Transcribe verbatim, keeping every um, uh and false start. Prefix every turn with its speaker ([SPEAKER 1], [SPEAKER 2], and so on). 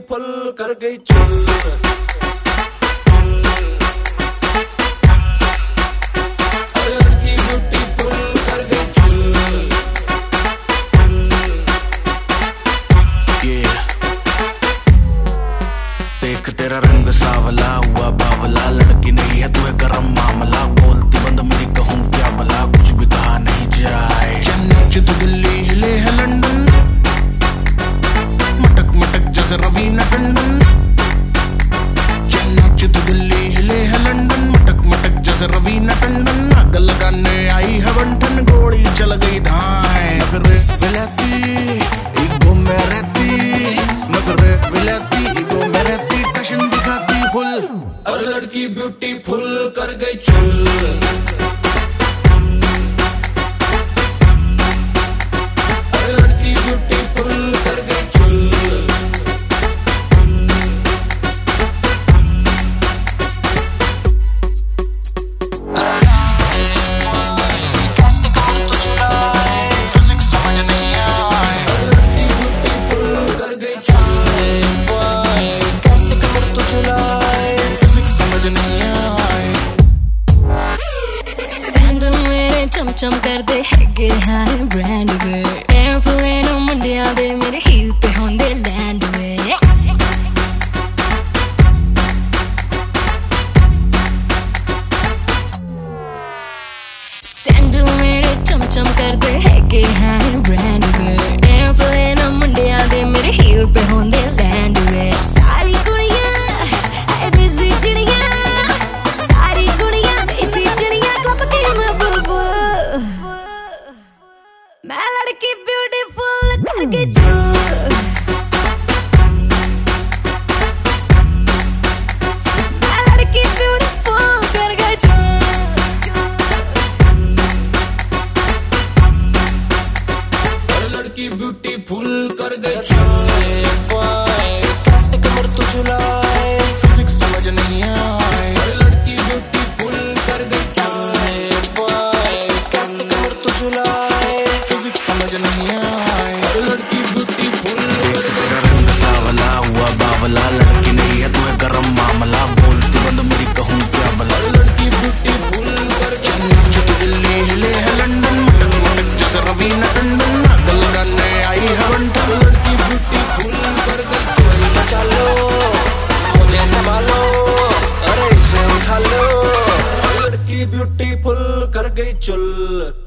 [SPEAKER 1] Beautiful कर गई चुल।
[SPEAKER 2] देख तेरा रंग सावला हुआ बावला, लड़की नहीं है तू है गरम मामला। बोलती बंद मेरी कहूँ क्या भला, कुछ भी कहा नहीं जाए। क्या नीचे तो दिल्ली हिले है लंदन, मटक मटक जैसे रवीना टंडन। क्या नीचे तो दिल्ली हिले है लंदन, मटक मटक जैसे रवीना टंडन। आग लगाने आई है बंठन, गोली चल गई धाए। नखरे विलाती ईगो में रहती, नखरे विलाती ईगो में रहती, टशन दिखाती फुल।
[SPEAKER 1] और लड़की ब्यूटीफुल कर गई चुल।
[SPEAKER 3] चम कर दे हैगे हाय ब्रांड वे, एयरप्लेन मंडिया दे मेरे हील पे होंदे लैंड वे। सैंडल मेरे चम चम कर दे हैगे हाय ब्रांड वे, एयरप्लेन मंडिया दे मेरे हील पे होंदे लैंड वे। सारी कुड़ियां है देसी चिड़ियां, सारी कुड़ियां देसी चिड़ियां, क्लब के मैं बुलबुल। मैं लड़की ब्यूटीफुल कर गई चुल। मैं लड़की ब्यूटीफुल कर गई चुल।
[SPEAKER 1] लड़की ब्यूटीफुल कर गई चुल।
[SPEAKER 2] कैसे कमर तो चुलाए, फिजिक्स समझ नहीं आए।
[SPEAKER 1] लड़की ब्यूटीफुल कर गई चुल।
[SPEAKER 2] कैसे कमर तो चुलाए, फिजिक्स समझ नहीं आए।
[SPEAKER 1] लड़की ब्यूटीफुल
[SPEAKER 2] तेरा रंग सावला हुआ बावला, लड़की नहीं है तू है गरम मामला। बोलती बंद मेरी कहूँ क्या भला,
[SPEAKER 1] लड़की ब्यूटीफुल कर गई।
[SPEAKER 2] नीचे तो दिल्ली हिले है लंदन, मटक मटक जैसे रवीना टंडन। आग लगाने आई है बंठन,
[SPEAKER 1] लड़की ब्यूटीफुल कर गई चुल।
[SPEAKER 2] बचा लो मुझे संभालो, अरे इसे उठा लो।
[SPEAKER 1] लड़की ब्यूटीफुल कर गई चुल।